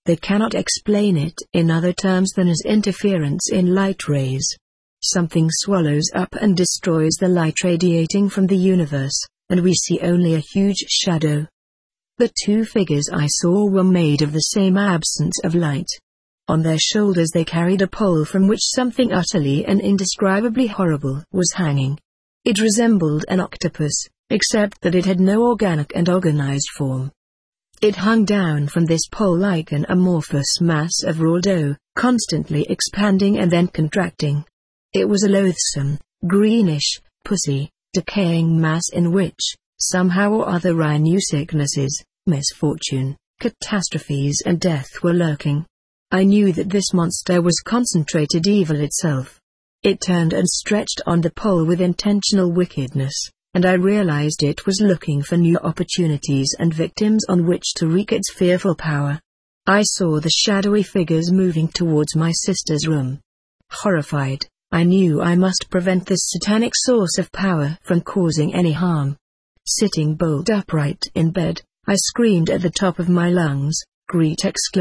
They cannot explain it in other terms than as interference in light rays. Something swallows up and destroys the light radiating from the universe, and we see only a huge shadow. The two figures I saw were made of the same absence of light. On their shoulders they carried a pole from which something utterly and indescribably horrible was hanging. It resembled an octopus, except that it had no organic and organized form. It hung down from this pole like an amorphous mass of raw dough, constantly expanding and then contracting. It was a loathsome, greenish, pussy, decaying mass in which, somehow or other, I knew sicknesses, misfortune, catastrophes and death were lurking. I knew that this monster was concentrated evil itself. It turned and stretched on the pole with intentional wickedness, and I realized it was looking for new opportunities and victims on which to wreak its fearful power. I saw the shadowy figures moving towards my sister's room. Horrified, I knew I must prevent this satanic source of power from causing any harm. Sitting bolt upright in bed, I screamed at the top of my lungs, "Greet!"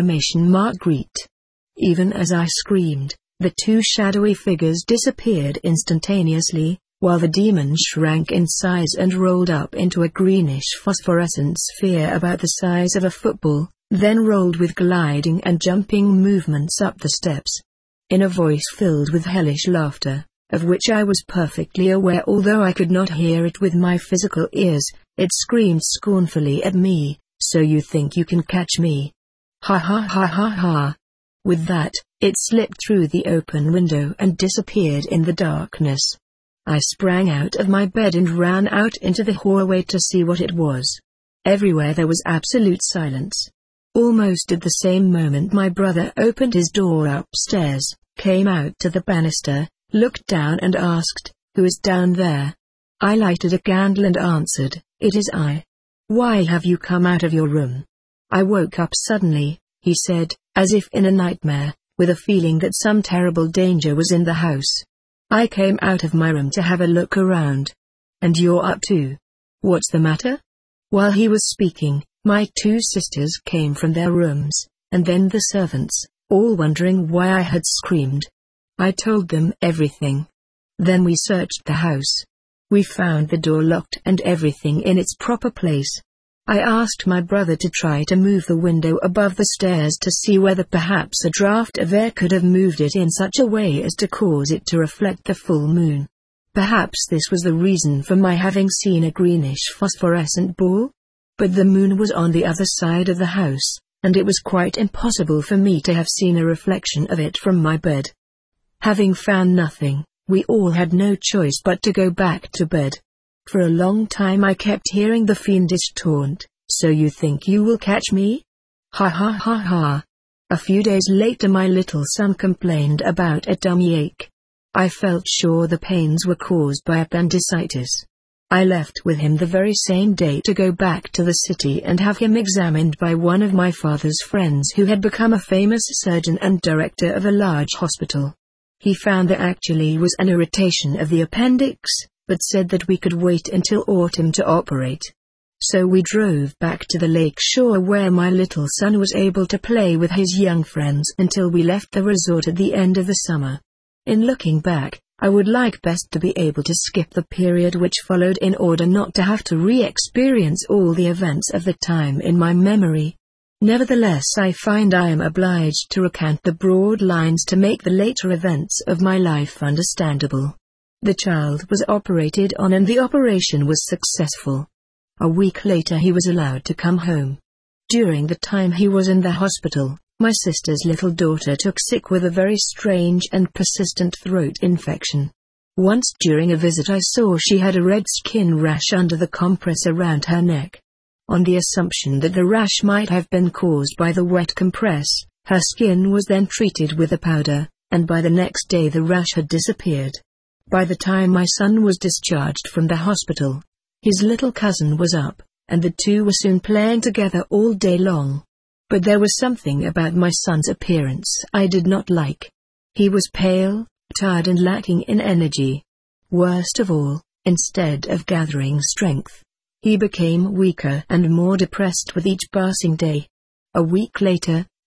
Greet! Even as I screamed, the two shadowy figures disappeared instantaneously, while the demon shrank in size and rolled up into a greenish phosphorescent sphere about the size of a football, then rolled with gliding and jumping movements up the steps. In a voice filled with hellish laughter, of which I was perfectly aware although I could not hear it with my physical ears, it screamed scornfully at me, "So you think you can catch me? Ha ha ha ha ha." With that, it slipped through the open window and disappeared in the darkness. I sprang out of my bed and ran out into the hallway to see what it was. Everywhere there was absolute silence. Almost at the same moment my brother opened his door upstairs, came out to the banister, looked down and asked, "Who is down there?" I lighted a candle and answered, "It is I." "Why have you come out of your room?" "I woke up suddenly," he said, as if in a nightmare, with a feeling that some terrible danger was in the house. "I came out of my room to have a look around." "And you're up too? What's the matter?" While he was speaking, my two sisters came from their rooms, and then the servants, all wondering why I had screamed. I told them everything. Then we searched the house. We found the door locked and everything in its proper place. I asked my brother to try to move the window above the stairs to see whether perhaps a draft of air could have moved it in such a way as to cause it to reflect the full moon. Perhaps this was the reason for my having seen a greenish phosphorescent ball? But the moon was on the other side of the house, and it was quite impossible for me to have seen a reflection of it from my bed. Having found nothing, we all had no choice but to go back to bed. For a long time I kept hearing the fiendish taunt, "So you think you will catch me? Ha ha ha ha." A few days later my little son complained about a tummy ache. I felt sure the pains were caused by appendicitis. I left with him the very same day to go back to the city and have him examined by one of my father's friends who had become a famous surgeon and director of a large hospital. He found there actually was an irritation of the appendix, but said that we could wait until autumn to operate. So we drove back to the lake shore where my little son was able to play with his young friends until we left the resort at the end of the summer. In looking back, I would like best to be able to skip the period which followed in order not to have to re-experience all the events of the time in my memory. Nevertheless, I find I am obliged to recount the broad lines to make the later events of my life understandable. The child was operated on and the operation was successful. A week later he was allowed to come home. During the time he was in the hospital, my sister's little daughter took sick with a very strange and persistent throat infection. Once during a visit I saw she had a red skin rash under the compress around her neck. On the assumption that the rash might have been caused by the wet compress, her skin was then treated with a powder, and by the next day the rash had disappeared. By the time my son was discharged from the hospital, his little cousin was up, and the two were soon playing together all day long. But there was something about my son's appearance I did not like. He was pale, tired and lacking in energy. Worst of all, instead of gathering strength, he became weaker and more depressed with each passing day. A week later,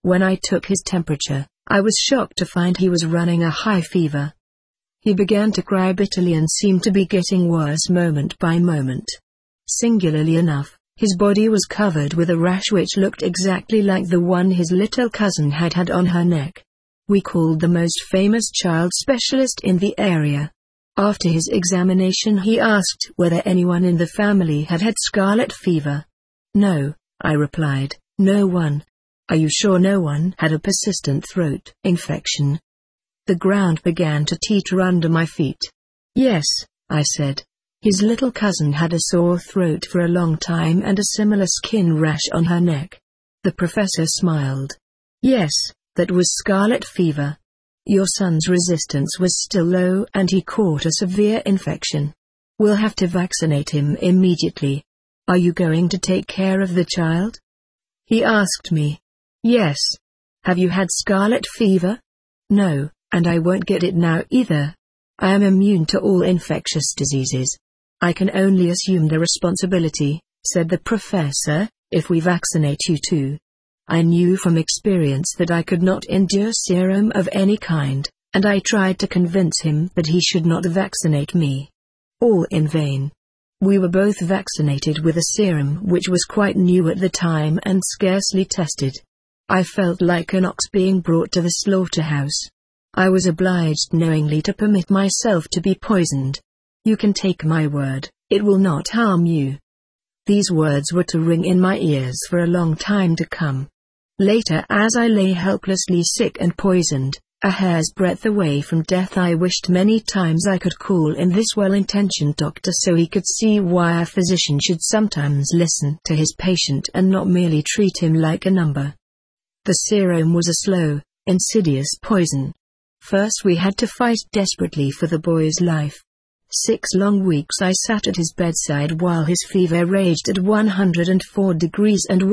When I took his temperature, I was shocked to find he was running a high fever. He began to cry bitterly and seemed to be getting worse moment by moment. Singularly enough, his body was covered with a rash which looked exactly like the one his little cousin had had on her neck. We called the most famous child specialist in the area. After his examination he asked whether anyone in the family had had scarlet fever. No, I replied, no one. Are you sure no one had a persistent throat infection? The ground began to teeter under my feet. Yes, I said. His little cousin had a sore throat for a long time and a similar skin rash on her neck. The professor smiled. Yes, that was scarlet fever. Your son's resistance was still low and he caught a severe infection. We'll have to vaccinate him immediately. Are you going to take care of the child? He asked me. Yes. Have you had scarlet fever? No, and I won't get it now either. I am immune to all infectious diseases. I can only assume the responsibility, said the professor, if we vaccinate you too. I knew from experience that I could not endure serum of any kind, and I tried to convince him that he should not vaccinate me. All in vain. We were both vaccinated with a serum which was quite new at the time and scarcely tested. I felt like an ox being brought to the slaughterhouse. I was obliged knowingly to permit myself to be poisoned. You can take my word, it will not harm you. These words were to ring in my ears for a long time to come. Later, as I lay helplessly sick and poisoned, a hair's breadth away from death, I wished many times I could call in this well-intentioned doctor so he could see why a physician should sometimes listen to his patient and not merely treat him like a number. The serum was a slow, insidious poison. First we had to fight desperately for the boy's life. 6 long weeks I sat at his bedside while his fever raged at 104 degrees and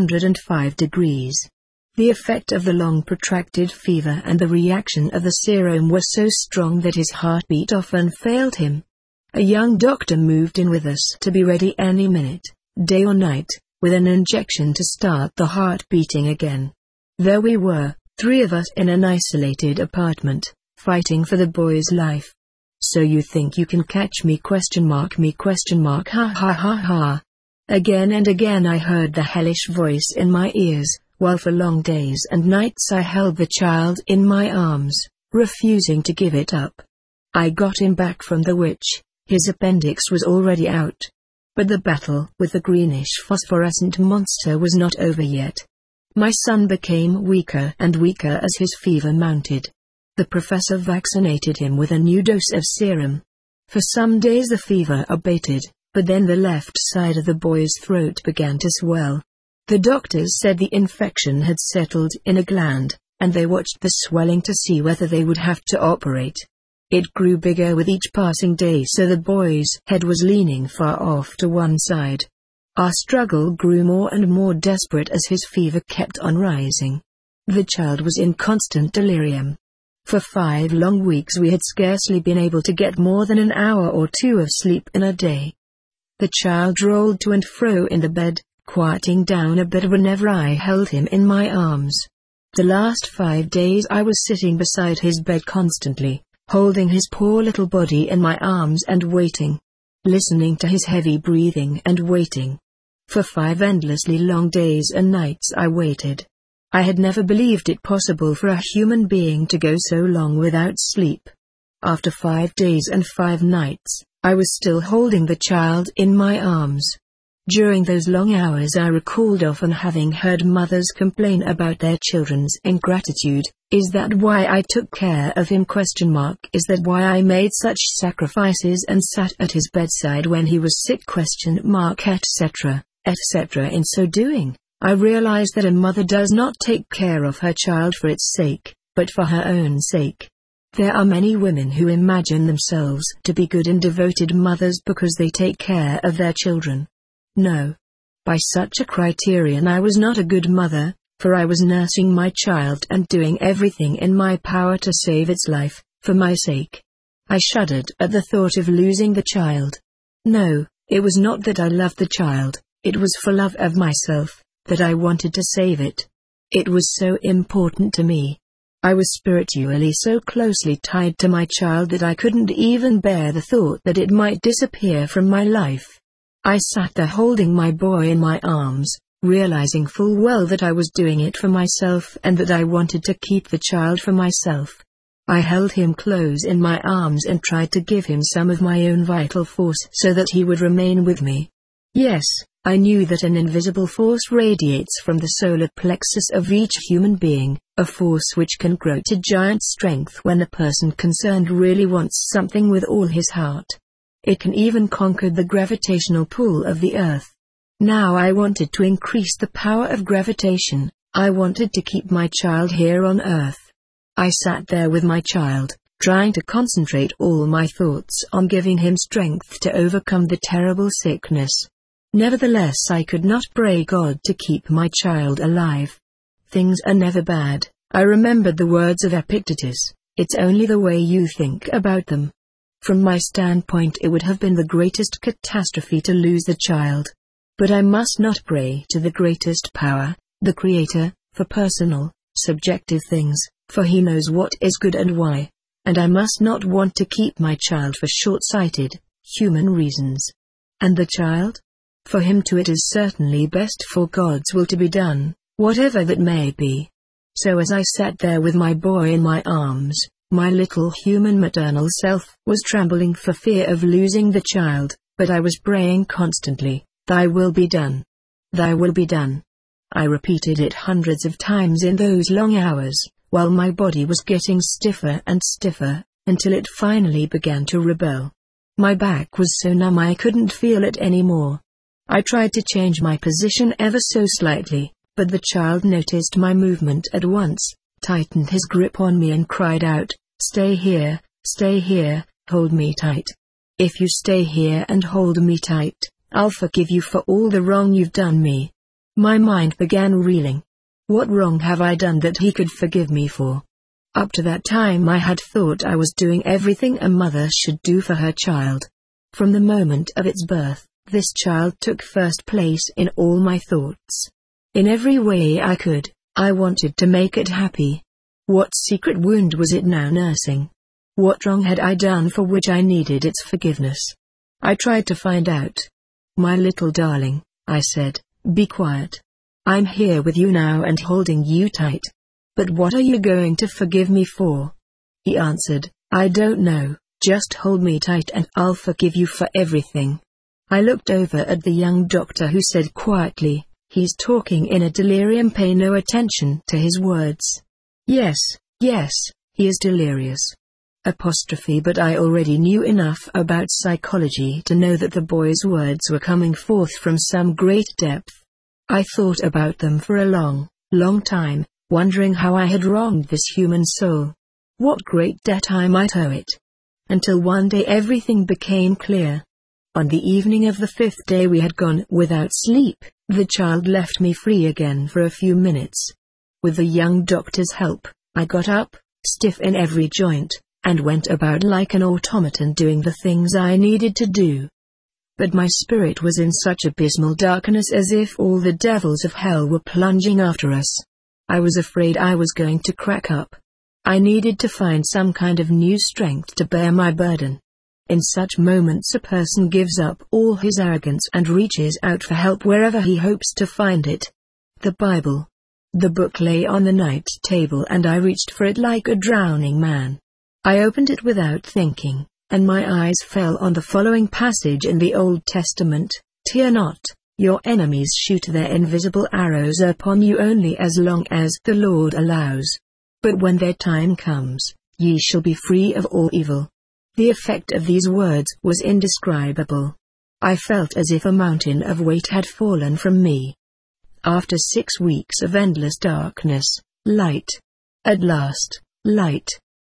105 degrees. The effect of the long protracted fever and the reaction of the serum were so strong that his heartbeat often failed him. A young doctor moved in with us to be ready any minute, day or night, with an injection to start the heart beating again. There we were, 3 of us in an isolated apartment, fighting for the boy's life. So you think you can catch me? Ha ha ha ha. Again and again I heard the hellish voice in my ears, while for long days and nights I held the child in my arms, refusing to give it up. I got him back from the witch. His appendix was already out. But the battle with the greenish phosphorescent monster was not over yet. My son became weaker and weaker as his fever mounted. The professor vaccinated him with a new dose of serum. For some days the fever abated, but then the left side of the boy's throat began to swell. The doctors said the infection had settled in a gland, and they watched the swelling to see whether they would have to operate. It grew bigger with each passing day, so the boy's head was leaning far off to one side. Our struggle grew more and more desperate as his fever kept on rising. The child was in constant delirium. For 5 long weeks we had scarcely been able to get more than an hour or 2 of sleep in a day. The child rolled to and fro in the bed, quieting down a bit whenever I held him in my arms. The last 5 days I was sitting beside his bed constantly, holding his poor little body in my arms and waiting. Listening to his heavy breathing and waiting. For 5 endlessly long days and nights I waited. I had never believed it possible for a human being to go so long without sleep. After 5 days and 5 nights, I was still holding the child in my arms. During those long hours I recalled often having heard mothers complain about their children's ingratitude. Is that why I took care of him? Is that why I made such sacrifices and sat at his bedside when he was sick? Etc., etc. In so doing, I realized that a mother does not take care of her child for its sake, but for her own sake. There are many women who imagine themselves to be good and devoted mothers because they take care of their children. No. By such a criterion I was not a good mother, for I was nursing my child and doing everything in my power to save its life, for my sake. I shuddered at the thought of losing the child. No, it was not that I loved the child, it was for love of myself, that I wanted to save it. It was so important to me. I was spiritually so closely tied to my child that I couldn't even bear the thought that it might disappear from my life. I sat there holding my boy in my arms, realizing full well that I was doing it for myself and that I wanted to keep the child for myself. I held him close in my arms and tried to give him some of my own vital force so that he would remain with me. Yes, I knew that an invisible force radiates from the solar plexus of each human being, a force which can grow to giant strength when the person concerned really wants something with all his heart. It can even conquer the gravitational pull of the earth. Now I wanted to increase the power of gravitation. I wanted to keep my child here on earth. I sat there with my child, trying to concentrate all my thoughts on giving him strength to overcome the terrible sickness. Nevertheless, I could not pray God to keep my child alive. Things are never bad. I remembered the words of Epictetus, it's only the way you think about them. From my standpoint, it would have been the greatest catastrophe to lose the child. But I must not pray to the greatest power, the Creator, for personal, subjective things, for He knows what is good and why. And I must not want to keep my child for short-sighted, human reasons. And the child? For him too it is certainly best for God's will to be done, whatever that may be. So as I sat there with my boy in my arms, my little human maternal self was trembling for fear of losing the child, but I was praying constantly, Thy will be done. Thy will be done. I repeated it hundreds of times in those long hours, while my body was getting stiffer and stiffer, until it finally began to rebel. My back was so numb I couldn't feel it anymore. I tried to change my position ever so slightly, but the child noticed my movement at once, tightened his grip on me and cried out, stay here, hold me tight. If you stay here and hold me tight, I'll forgive you for all the wrong you've done me. My mind began reeling. What wrong have I done that He could forgive me for? Up to that time I had thought I was doing everything a mother should do for her child. From the moment of its birth, this child took first place in all my thoughts. In every way I could, I wanted to make it happy. What secret wound was it now nursing? What wrong had I done for which I needed its forgiveness? I tried to find out. My little darling, I said, be quiet. I'm here with you now and holding you tight. But what are you going to forgive me for? He answered, I don't know, just hold me tight and I'll forgive you for everything. I looked over at the young doctor who said quietly, he's talking in a delirium, pay no attention to his words. Yes, he is delirious. But I already knew enough about psychology to know that the boy's words were coming forth from some great depth. I thought about them for a long time, wondering how I had wronged this human soul. What great debt I might owe it. Until one day everything became clear. On the evening of the 5th day we had gone without sleep, the child left me free again for a few minutes. With the young doctor's help, I got up, stiff in every joint, and went about like an automaton doing the things I needed to do. But my spirit was in such abysmal darkness as if all the devils of hell were plunging after us. I was afraid I was going to crack up. I needed to find some kind of new strength to bear my burden. In such moments a person gives up all his arrogance and reaches out for help wherever he hopes to find it. The Bible. The book lay on the night table and I reached for it like a drowning man. I opened it without thinking, and my eyes fell on the following passage in the Old Testament, Fear not, your enemies shoot their invisible arrows upon you only as long as the Lord allows. But when their time comes, ye shall be free of all evil. The effect of these words was indescribable. I felt as if a mountain of weight had fallen from me. After 6 weeks of endless darkness, light. At last, light.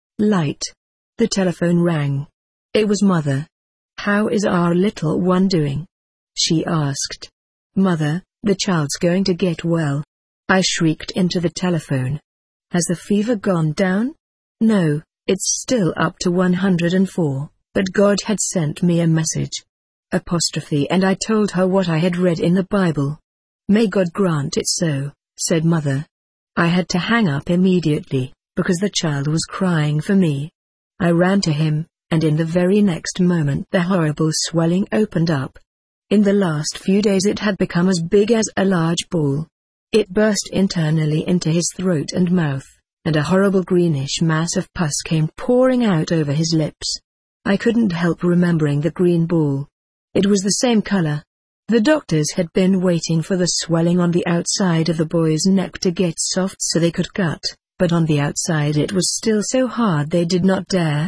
The telephone rang. It was Mother. How is our little one doing? She asked. Mother, the child's going to get well. I shrieked into the telephone. Has the fever gone down? No, it's still up to 104, but God had sent me a message. And I told her what I had read in the Bible. May God grant it so, said Mother. I had to hang up immediately, because the child was crying for me. I ran to him, and in the very next moment the horrible swelling opened up. In the last few days it had become as big as a large ball. It burst internally into his throat and mouth, and a horrible greenish mass of pus came pouring out over his lips. I couldn't help remembering the green ball. It was the same color. The doctors had been waiting for the swelling on the outside of the boy's neck to get soft so they could cut, but on the outside it was still so hard they did not dare.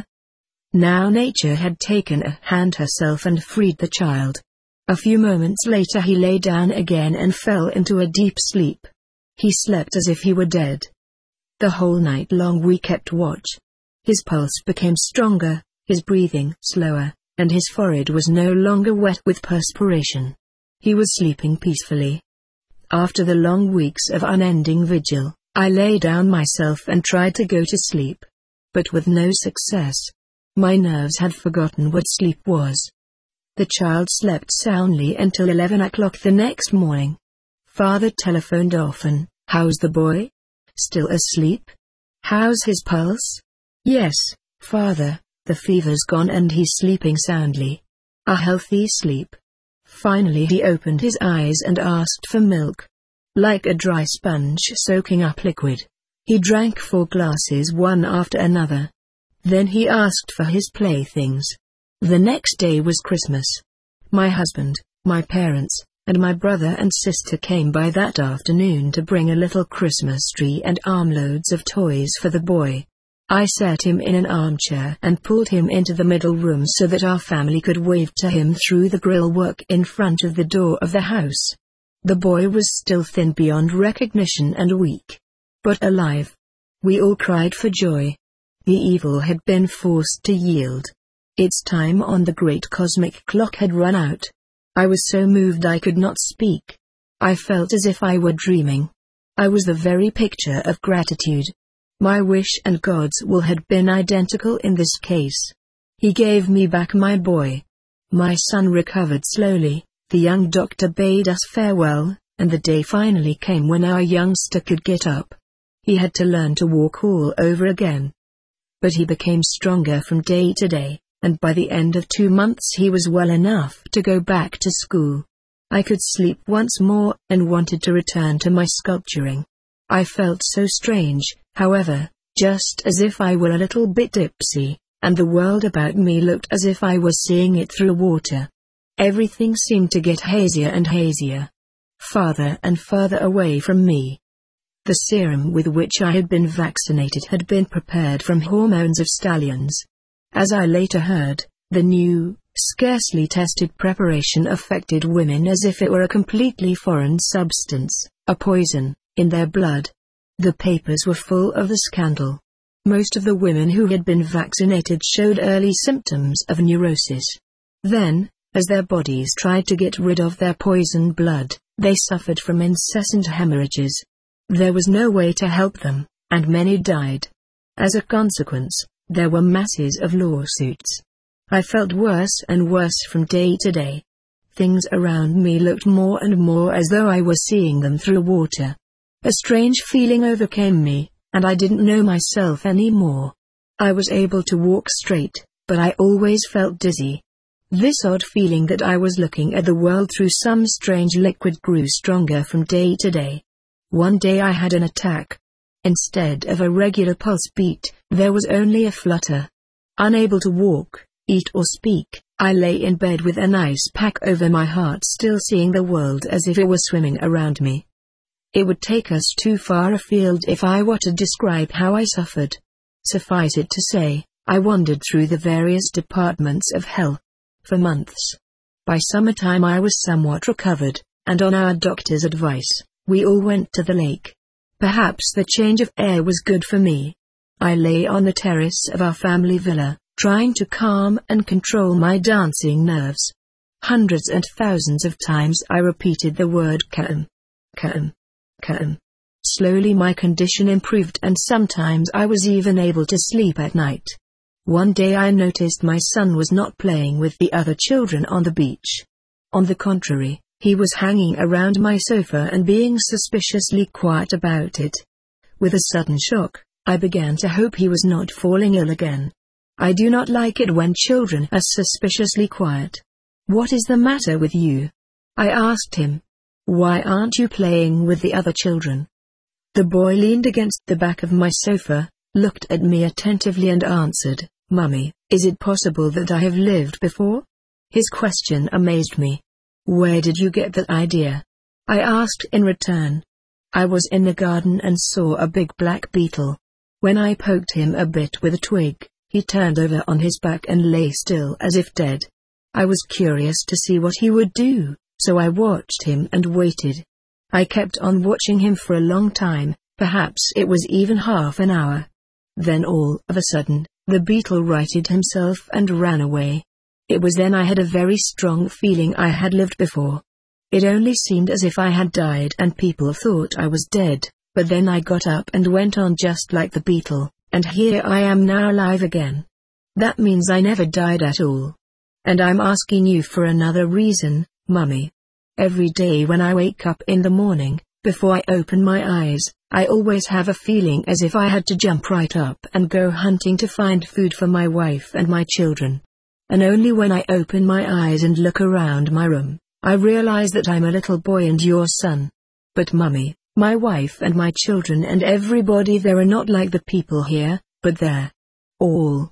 Now nature had taken a hand herself and freed the child. A few moments later he lay down again and fell into a deep sleep. He slept as if he were dead. The whole night long we kept watch. His pulse became stronger, his breathing slower, and his forehead was no longer wet with perspiration. He was sleeping peacefully. After the long weeks of unending vigil, I lay down myself and tried to go to sleep. But with no success. My nerves had forgotten what sleep was. The child slept soundly until 11 o'clock the next morning. Father telephoned often. "How's the boy? Still asleep? How's his pulse?" "Yes, father, the fever's gone and he's sleeping soundly. A healthy sleep." Finally he opened his eyes and asked for milk. Like a dry sponge soaking up liquid. He drank 4 glasses one after another. Then he asked for his playthings. The next day was Christmas. My husband, my parents, and my brother and sister came by that afternoon to bring a little Christmas tree and armloads of toys for the boy. I sat him in an armchair and pulled him into the middle room so that our family could wave to him through the grillwork in front of the door of the house. The boy was still thin beyond recognition and weak. But alive. We all cried for joy. The evil had been forced to yield. Its time on the great cosmic clock had run out. I was so moved I could not speak. I felt as if I were dreaming. I was the very picture of gratitude. My wish and God's will had been identical in this case. He gave me back my boy. My son recovered slowly, the young doctor bade us farewell, and the day finally came when our youngster could get up. He had to learn to walk all over again. But he became stronger from day to day, and by the end of 2 months he was well enough to go back to school. I could sleep once more and wanted to return to my sculpturing. I felt so strange, however, just as if I were a little bit tipsy, and the world about me looked as if I was seeing it through water. Everything seemed to get hazier and hazier. Farther and farther away from me. The serum with which I had been vaccinated had been prepared from hormones of stallions. As I later heard, the new, scarcely tested preparation affected women as if it were a completely foreign substance, a poison, in their blood. The papers were full of the scandal. Most of the women who had been vaccinated showed early symptoms of neurosis. Then, as their bodies tried to get rid of their poison blood, they suffered from incessant hemorrhages. There was no way to help them, and many died. As a consequence, there were masses of lawsuits. I felt worse and worse from day to day. Things around me looked more and more as though I was seeing them through water. A strange feeling overcame me, and I didn't know myself anymore. I was able to walk straight, but I always felt dizzy. This odd feeling that I was looking at the world through some strange liquid grew stronger from day to day. One day I had an attack. Instead of a regular pulse beat, there was only a flutter. Unable to walk, eat or speak, I lay in bed with an ice pack over my heart, still seeing the world as if it were swimming around me. It would take us too far afield if I were to describe how I suffered. Suffice it to say, I wandered through the various departments of hell. For months. By summertime I was somewhat recovered, and on our doctor's advice, we all went to the lake. Perhaps the change of air was good for me. I lay on the terrace of our family villa, trying to calm and control my dancing nerves. Hundreds and thousands of times I repeated the word calm. Calm. Calm. Slowly my condition improved, and sometimes I was even able to sleep at night. One day I noticed my son was not playing with the other children on the beach. On the contrary, he was hanging around my sofa and being suspiciously quiet about it. With a sudden shock, I began to hope he was not falling ill again. I do not like it when children are suspiciously quiet. "What is the matter with you?" I asked him. "Why aren't you playing with the other children?" The boy leaned against the back of my sofa, looked at me attentively and answered, "Mummy, is it possible that I have lived before?" His question amazed me. "Where did you get that idea?" I asked in return. "I was in the garden and saw a big black beetle. When I poked him a bit with a twig, he turned over on his back and lay still as if dead. I was curious to see what he would do, so I watched him and waited. I kept on watching him for a long time, perhaps it was even half an hour. Then all of a sudden, the beetle righted himself and ran away. It was then I had a very strong feeling I had lived before. It only seemed as if I had died and people thought I was dead, but then I got up and went on just like the beetle, and here I am now alive again. That means I never died at all. And I'm asking you for another reason, Mummy. Every day when I wake up in the morning, before I open my eyes, I always have a feeling as if I had to jump right up and go hunting to find food for my wife and my children. And only when I open my eyes and look around my room, I realize that I'm a little boy and your son. But Mummy, my wife and my children and everybody there are not like the people here, but they're all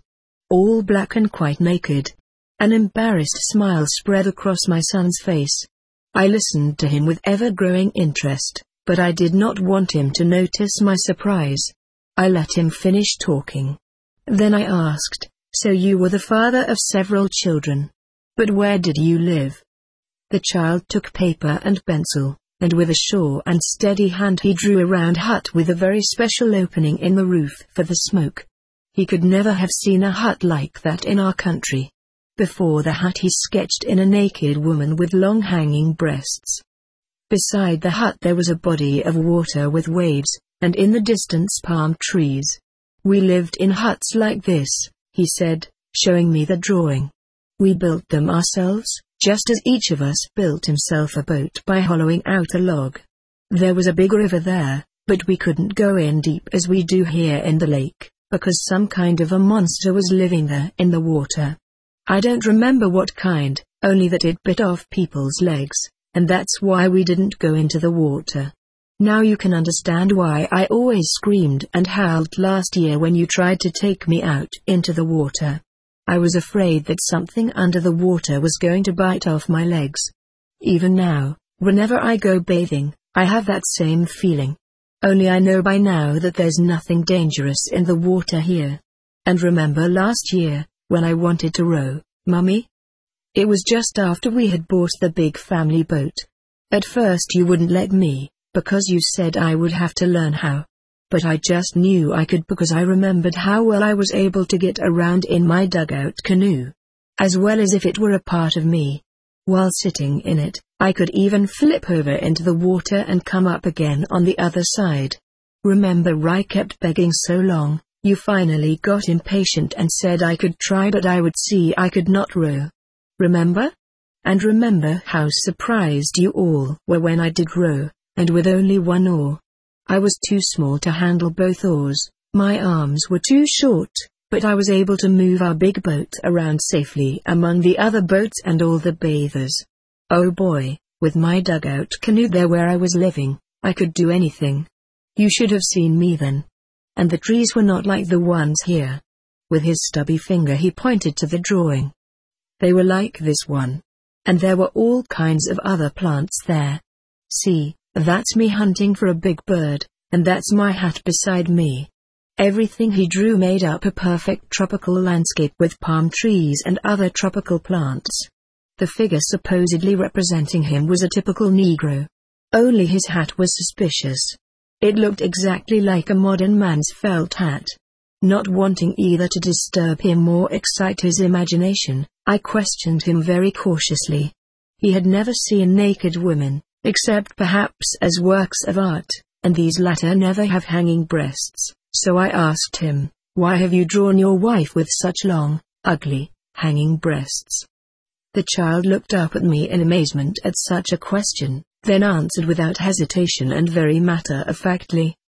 black and quite naked." An embarrassed smile spread across my son's face. I listened to him with ever-growing interest, but I did not want him to notice my surprise. I let him finish talking. Then I asked, "So you were the father of several children. But where did you live?" The child took paper and pencil, and with a sure and steady hand he drew a round hut with a very special opening in the roof for the smoke. He could never have seen a hut like that in our country. Before the hut he sketched in a naked woman with long hanging breasts. Beside the hut there was a body of water with waves, and in the distance palm trees. "We lived in huts like this," he said, showing me the drawing. "We built them ourselves, just as each of us built himself a boat by hollowing out a log. There was a big river there, but we couldn't go in deep as we do here in the lake, because some kind of a monster was living there in the water. I don't remember what kind, only that it bit off people's legs, and that's why we didn't go into the water. Now you can understand why I always screamed and howled last year when you tried to take me out into the water. I was afraid that something under the water was going to bite off my legs. Even now, whenever I go bathing, I have that same feeling. Only I know by now that there's nothing dangerous in the water here. And remember last year, when I wanted to row, Mummy? It was just after we had bought the big family boat. At first you wouldn't let me, because you said I would have to learn how. But I just knew I could because I remembered how well I was able to get around in my dugout canoe. As well as if it were a part of me. While sitting in it, I could even flip over into the water and come up again on the other side. Remember I kept begging so long, you finally got impatient and said I could try but I would see I could not row. Remember? And remember how surprised you all were when I did row, and with only one oar. I was too small to handle both oars, my arms were too short, but I was able to move our big boat around safely among the other boats and all the bathers. Oh boy, with my dugout canoe there where I was living, I could do anything. You should have seen me then. And the trees were not like the ones here." With his stubby finger he pointed to the drawing. "They were like this one. And there were all kinds of other plants there. See, that's me hunting for a big bird, and that's my hat beside me." Everything he drew made up a perfect tropical landscape with palm trees and other tropical plants. The figure supposedly representing him was a typical Negro. Only his hat was suspicious. It looked exactly like a modern man's felt hat. Not wanting either to disturb him or excite his imagination, I questioned him very cautiously. He had never seen naked women, except perhaps as works of art, and these latter never have hanging breasts, so I asked him, "Why have you drawn your wife with such long, ugly, hanging breasts?" The child looked up at me in amazement at such a question, then answered without hesitation and very matter-of-factly,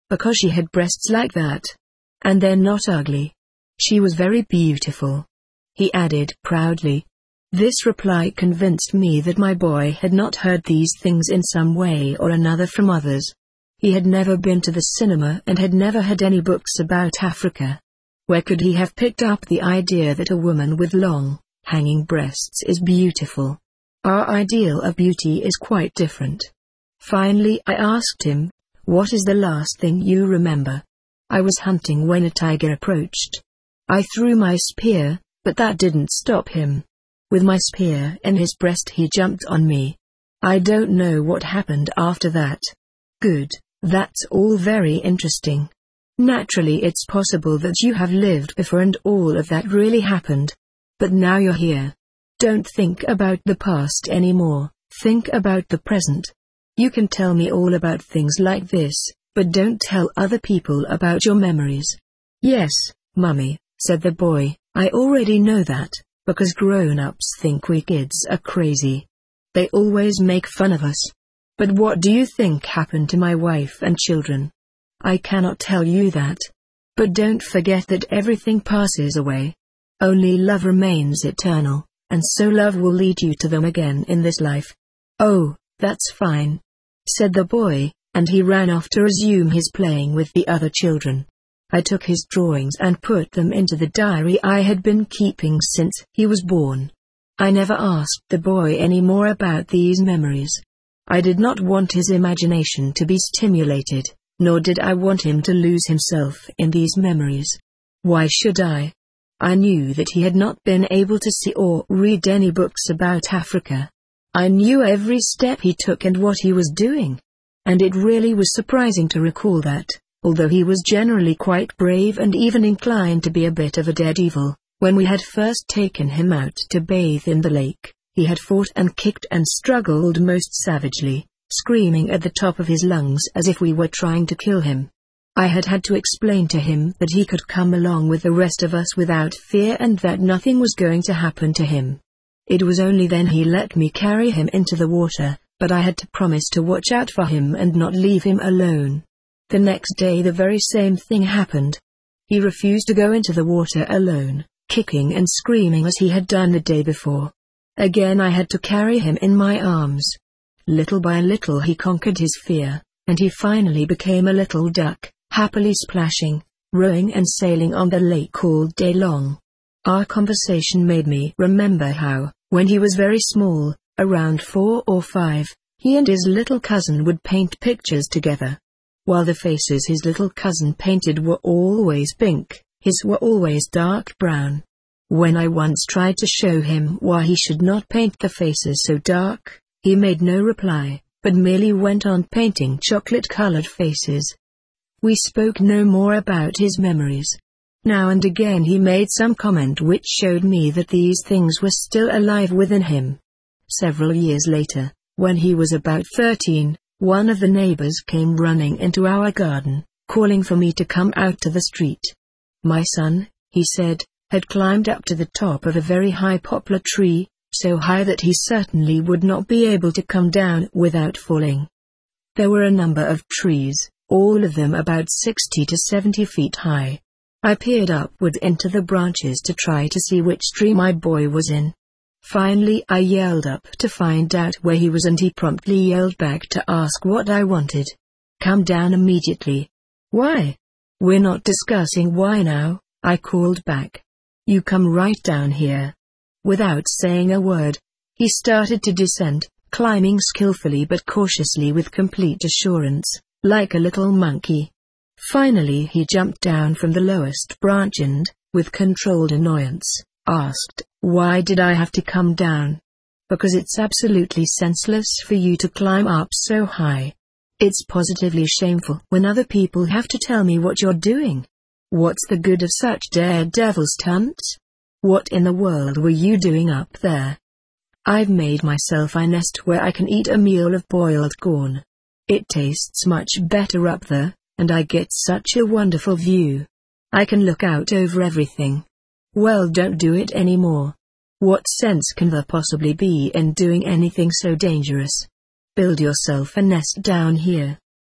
because she had breasts like that. And they're not ugly. She was very beautiful," he added proudly. This reply convinced me that my boy had not heard these things in some way or another from others. He had never been to the cinema and had never had any books about Africa. Where could he have picked up the idea that a woman with long, hanging breasts is beautiful? Our ideal of beauty is quite different. Finally I asked him, "What is the last thing you remember?" "I was hunting when a tiger approached. I threw my spear, but that didn't stop him. With my spear in his breast he jumped on me. I don't know what happened after that." "Good, that's all very interesting. Naturally it's possible that you have lived before and all of that really happened. But now you're here. Don't think about the past anymore, think about the present. You can tell me all about things like this, but don't tell other people about your memories." "Yes, Mummy," said the boy, "I already know that, because grown-ups think we kids are crazy. They always make fun of us. But what do you think happened to my wife and children? I cannot tell you that. But don't forget that everything passes away. Only love remains eternal, and so love will lead you to them again in this life." "Oh, that's fine," said the boy, and he ran off to resume his playing with the other children. I took his drawings and put them into the diary I had been keeping since he was born. I never asked the boy any more about these memories. I did not want his imagination to be stimulated, nor did I want him to lose himself in these memories. Why should I? I knew that he had not been able to see or read any books about Africa. I knew every step he took and what he was doing. And it really was surprising to recall that, although he was generally quite brave and even inclined to be a bit of a daredevil, when we had first taken him out to bathe in the lake, he had fought and kicked and struggled most savagely, screaming at the top of his lungs as if we were trying to kill him. I had had to explain to him that he could come along with the rest of us without fear and that nothing was going to happen to him. It was only then he let me carry him into the water, but I had to promise to watch out for him and not leave him alone. The next day the very same thing happened. He refused to go into the water alone, kicking and screaming as he had done the day before. Again I had to carry him in my arms. Little by little he conquered his fear, and he finally became a little duck, happily splashing, rowing and sailing on the lake all day long. Our conversation made me remember how, when he was very small, around 4 or 5, he and his little cousin would paint pictures together. While the faces his little cousin painted were always pink, his were always dark brown. When I once tried to show him why he should not paint the faces so dark, he made no reply, but merely went on painting chocolate-colored faces. We spoke no more about his memories. Now and again he made some comment which showed me that these things were still alive within him. Several years later, when he was about 13, one of the neighbors came running into our garden, calling for me to come out to the street. My son, he said, had climbed up to the top of a very high poplar tree, so high that he certainly would not be able to come down without falling. There were a number of trees, all of them about 60 to 70 feet high. I peered upward into the branches to try to see which tree my boy was in. Finally I yelled up to find out where he was and he promptly yelled back to ask what I wanted. "Come down immediately." "Why?" "We're not discussing why now," I called back. "You come right down here." Without saying a word, he started to descend, climbing skillfully but cautiously with complete assurance, like a little monkey. Finally he jumped down from the lowest branch and, with controlled annoyance, asked, "Why did I have to come down?" "Because it's absolutely senseless for you to climb up so high. It's positively shameful when other people have to tell me what you're doing. What's the good of such daredevil stunts? What in the world were you doing up there?" "I've made myself a nest where I can eat a meal of boiled corn. It tastes much better up there, and I get such a wonderful view. I can look out over everything." "Well, don't do it anymore. What sense can there possibly be in doing anything so dangerous? Build yourself a nest down here."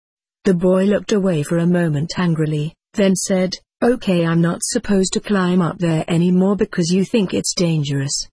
The boy looked away for a moment angrily, then said, "Okay, I'm not supposed to climb up there anymore because you think it's dangerous.